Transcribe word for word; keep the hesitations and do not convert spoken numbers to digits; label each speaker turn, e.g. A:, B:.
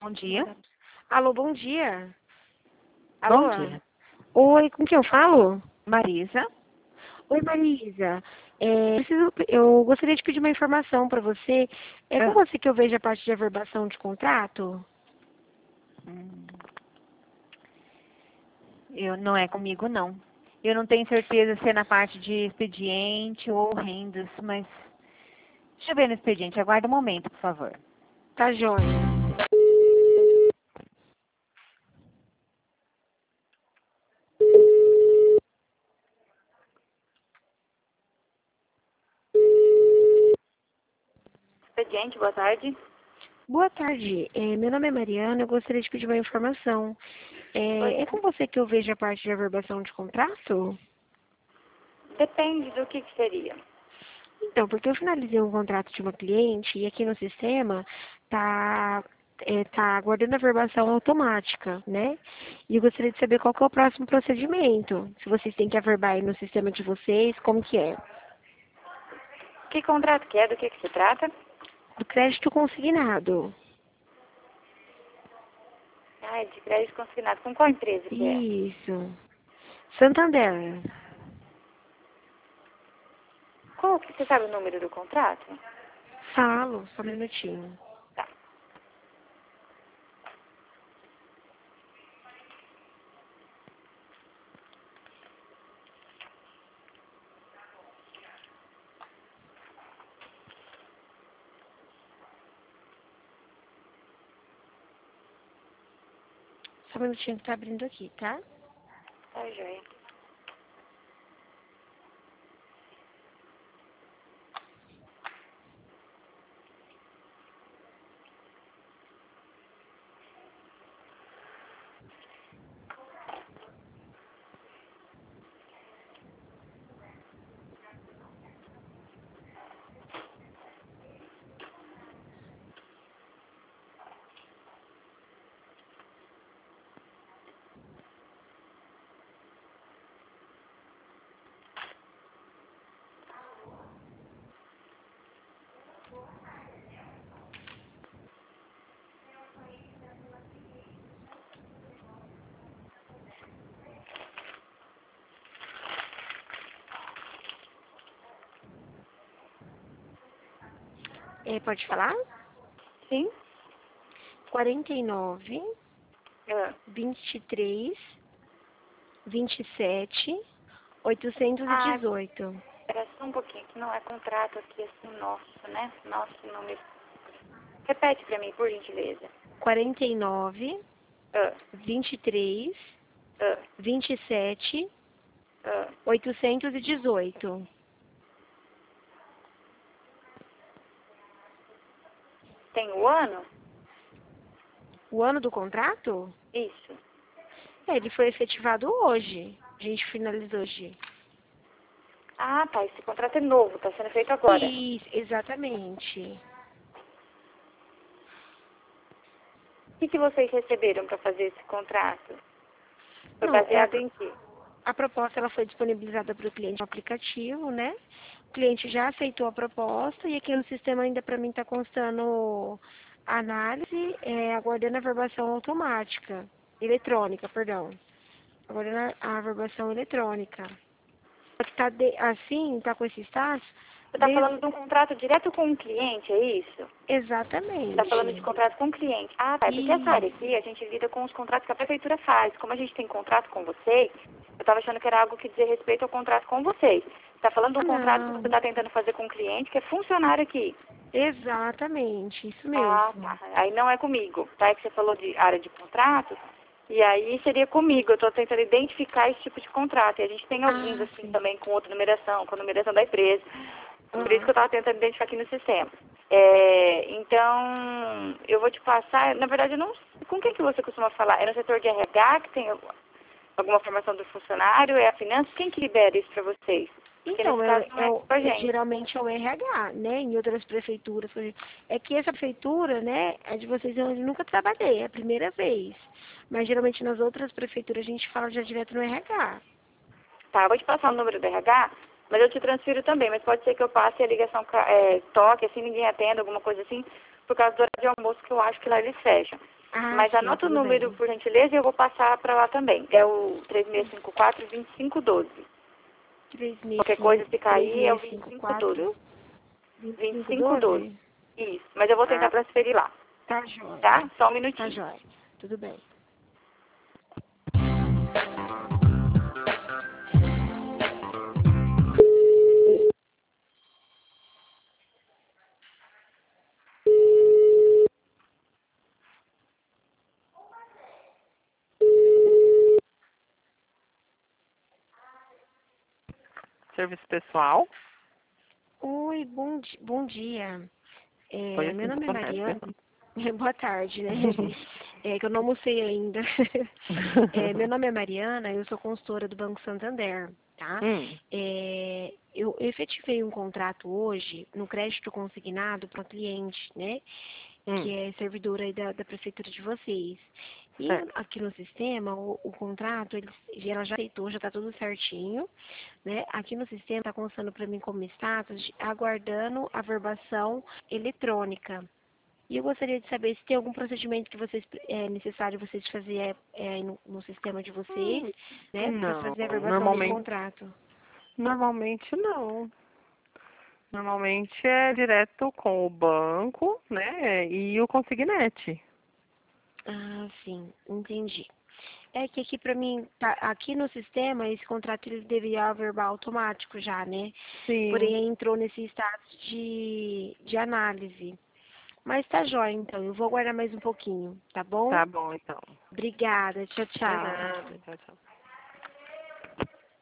A: Bom dia.
B: Alô, bom dia.
A: Bom
B: Alô?
A: dia.
B: Oi, com quem eu falo?
A: Marisa.
B: Oi, Marisa. É, preciso- eu gostaria de pedir uma informação para você. É com
A: Ah,
B: você que eu vejo a parte de averbação de contrato?
A: hum, eu, não é comigo, não. Eu não tenho certeza se é na parte de expediente ou rendas, mas deixa eu ver no expediente. Aguarda um momento, por favor.
B: Tá joia.
A: Expediente, boa tarde.
B: Boa tarde. É, meu nome é Mariana. Eu gostaria de pedir uma informação.
A: Pois
B: É, é
A: não.
B: com você que eu vejo a parte de averbação de contrato?
A: Depende do que, que seria.
B: Então, porque eu finalizei um contrato de uma cliente e aqui no sistema tá, é, tá aguardando a verbação automática, né? E eu gostaria de saber qual que é o próximo procedimento. Se vocês têm que averbar aí no sistema de vocês, como que é?
A: Que contrato que é? Do que, que se trata?
B: Do crédito consignado.
A: Ah, é de crédito consignado. Com qual empresa que é?
B: Isso. Santander.
A: Qual que você sabe o número do contrato?
B: Falo, só um minutinho.
A: Tá.
B: Só um minutinho que tá abrindo aqui, tá?
A: Tá joia.
B: É, pode falar?
A: Sim?
B: quarenta e nove,
A: Ah,
B: vinte e três, vinte e sete,
A: ah,
B: oitocentos e dezoito.
A: espera só um pouquinho, que não é contrato aqui assim nosso, né? Nosso número. Repete pra mim, por gentileza.
B: quarenta e nove,
A: Ah,
B: vinte e três,
A: ah,
B: vinte e sete,
A: ah.
B: oitocentos e dezoito.
A: Tem o ano?
B: O ano do contrato?
A: Isso.
B: É, ele foi efetivado hoje. A gente finalizou hoje.
A: Ah, tá. Esse contrato é novo, tá sendo feito agora.
B: Isso, exatamente.
A: O que, que vocês receberam para fazer esse contrato? Foi
B: Não, é a,
A: baseado
B: pro-
A: em quê?
B: a proposta ela foi disponibilizada para o cliente no aplicativo, né? O cliente já aceitou a proposta e aqui no sistema ainda para mim está constando a análise, é, aguardando a verbação automática, eletrônica, perdão. Aguardando a, a verbação eletrônica. Só que tá de- assim, tá com esse status,
A: Você está
B: desde...
A: falando de um contrato direto com o cliente, é isso? Você está falando de
B: Exatamente.
A: contrato com o cliente. Ah, tá. É porque essa área
B: E
A: aqui, a gente lida com os contratos que a prefeitura faz. Como a gente tem contrato com vocês, eu estava achando que era algo que dizia respeito ao contrato com vocês. Você está falando de um contrato que você
B: não,
A: está tentando fazer com o cliente, que é funcionário aqui.
B: exatamente, isso
A: Ah,
B: mesmo.
A: tá. Aí não é comigo, tá? É que você falou de área de contratos, e aí seria comigo. Eu estou tentando identificar esse tipo de contrato. E a gente tem alguns,
B: Ah,
A: assim,
B: sim.
A: também com outra numeração, com a numeração da empresa. Por isso que
B: Aham.
A: eu estava tentando identificar aqui no sistema. É, então, eu vou te passar, na verdade, eu não com quem que você costuma falar? É no setor de R H que tem alguma formação do funcionário? É a finanças? Quem que libera isso para vocês? Porque
B: Então,
A: nesse
B: é,
A: caso não
B: é,
A: é
B: o-
A: com a
B: é-
A: gente.
B: geralmente é o R H, né? Em outras prefeituras. por exemplo. É que essa prefeitura, né, é de vocês eu nunca trabalhei, é a primeira vez. Mas geralmente nas outras prefeituras a gente fala já direto no R H.
A: Tá, eu vou te passar o número do R H, mas eu te transfiro também. Mas pode ser que eu passe a ligação, ca- é, toque, assim, ninguém atenda, alguma coisa assim, por causa do horário de almoço, que eu acho que lá eles fecham.
B: Ah,
A: Mas
B: sim,
A: anota o
B: tudo
A: número,
B: bem.
A: por gentileza, e eu vou passar para lá também. É o três seis cinco quatro, dois cinco um dois. Qualquer coisa, se cair, é o vinte e cinco doze. vinte e cinco doze. Isso, mas eu vou tentar
B: Ah,
A: transferir lá,
B: tá jóia.
A: tá? Só um
B: Tá
A: minutinho.
B: jóia. Tudo bem.
C: Serviço pessoal?
B: Oi, bom, di bom dia.
C: Oi,
B: É, meu
C: assim,
B: nome é
C: boa tarde.
B: Mariana. Boa tarde, né? É que eu não almocei ainda. É, meu nome é Mariana, eu sou consultora do Banco Santander, tá?
C: hum,
B: É, eu efetivei um contrato hoje no crédito consignado para um cliente, né? Que
C: hum,
B: é servidora aí da, da prefeitura de vocês. E
C: certo.
B: aqui no sistema, o, o contrato, ele, ela já aceitou, já está tudo certinho, né? Aqui no sistema está constando para mim como status, de- aguardando a verbação eletrônica. E eu gostaria de saber se tem algum procedimento que vocês é necessário vocês fazer é, é, no, no sistema de vocês,
C: Hum,
B: né, para
C: Não,
B: fazer a verbação desse
C: normalmente,
B: contrato.
C: normalmente não. Normalmente é direto com o banco, né, e o consignete.
B: Ah, sim, entendi. É que aqui para mim, tá, aqui no sistema, esse contrato ele deveria verbal automático já, né?
C: Sim,
B: Porém entrou nesse status de, de análise. Mas tá jóia, então. Eu vou aguardar mais um pouquinho, tá bom?
C: tá bom então.
B: Obrigada. Tchau,
C: De
B: tchau.
C: nada, tchau, tchau.